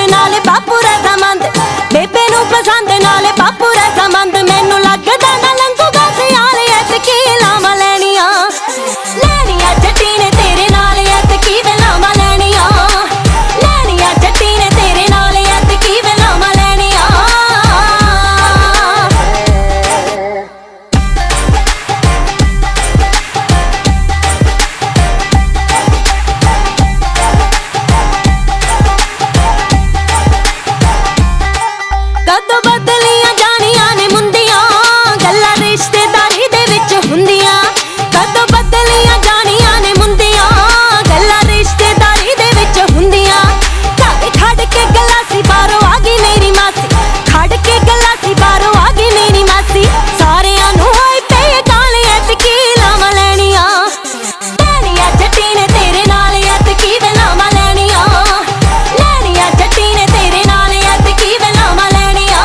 नाले बापू रजामंद बेबे नू पसंद नाले बापू रजामंद मैनू लगदा ना लंघूगा सियाल ऐतकी लावां लैणियां लैणियां जट्टी ने तेरे नाल ऐतकी वे लावां लैणियां लैणियां जट्टी ने तेरे नाल ऐतकी वे लावां लैणियां कदों बदलियां जानियां ने मुंदियां गल्लां रिश्तेदारी दे विच हुंदियां कदों बदलियां जानियां ने मुंदियां गल्लां रिश्तेदारी दे विच हुंदियां घर खड़ के गलासी बाहरों आ गई मेरी मासी खड़ के गलासी बाहरों आ गई मेरी मासी सारियां नूं होई पे गाल ऐतकी लावां लैणियां लैणियां जट्टी ने तेरे नाल ऐतकी वे लावां लैणियां लैणियां जट्टी ने तेरे नाल ऐतकी वे लावां लैणियां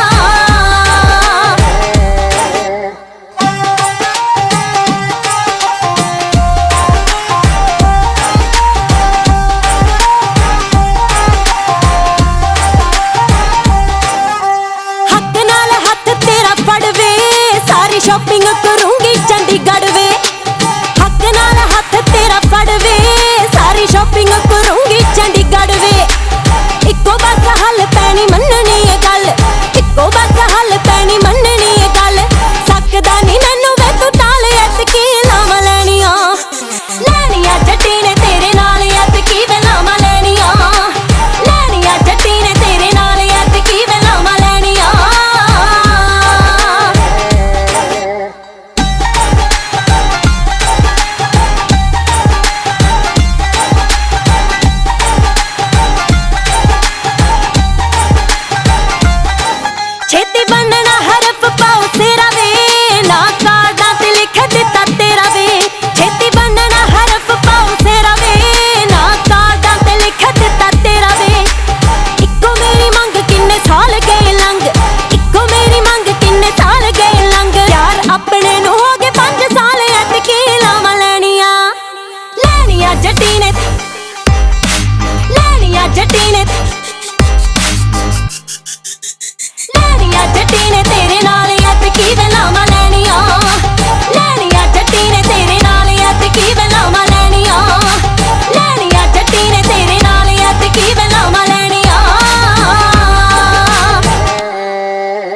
हक नाल हथ तेरा फड़वे सारी शॉपिंग करूंगी चंडीगढ़ वे हक नाल हथ तेरा फड़वे सारी शॉपिंग करूंगी चंडीगढ़ वे इक्को बस हल पैनी मन्ननी है गल इक्को बस हल पैनी मन्ननी है गल सकदा नी मैनू वे तू टाल ऐतकी लावां लैणियां लैणियां जट्टी ने तेरे नाल ऐतकी वे लावां लैणियां लैणियां जट्टी ने तेरे नाल ऐतकी वे लावां लैणियां छेती बनना हरफ पाओ सेरा वे ना कार्डां ते लिख दिता तेरा वे छेती बनना हरफ पाओ सेरा वे ना कार्डां ते लिख दिता तेरा वे इक्को मेरी मंग किन्ने साल गए लंघ इक्को मेरी मंग किन्ने साल गए लंघ यार अपने नूं हो गए 5 साल ऐतकी लावां लैणियां लैणियां जट्टी ने लैणियां जट्टी ने